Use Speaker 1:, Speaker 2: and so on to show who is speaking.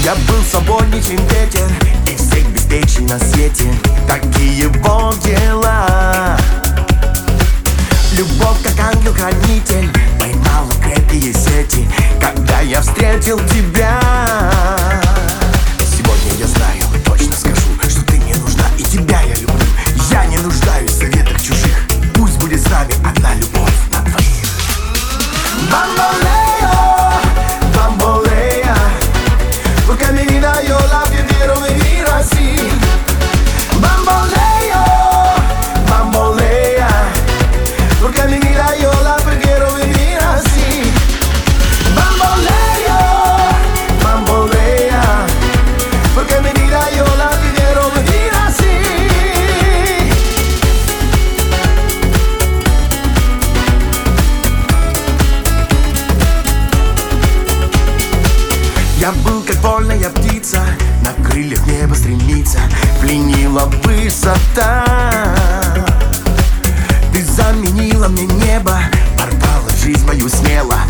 Speaker 1: Я был свободней, чем ветер, и всех беспечен на свете. Такие вот дела. Любовь, как ангел-хранитель, поймала крепкие сети, когда я встретил тебя. Сегодня я знаю, точно скажу, что ты мне нужна, и тебя я люблю. Я не нуждаюсь в советах чужих, пусть будет с нами одна любовь на двоих. Bamboleo, bambolea, porque mi vida yo la quiero vivir así. Bamboleo, bambolea, porque mi vida yo la quiero vivir así. Bamboleo, bambolea, porque mi vida yo la quiero vivir así. Я был как вольная птица, на крыльях небо стремится, пленила высота. Ты заменила мне небо, порвала жизнь мою смело.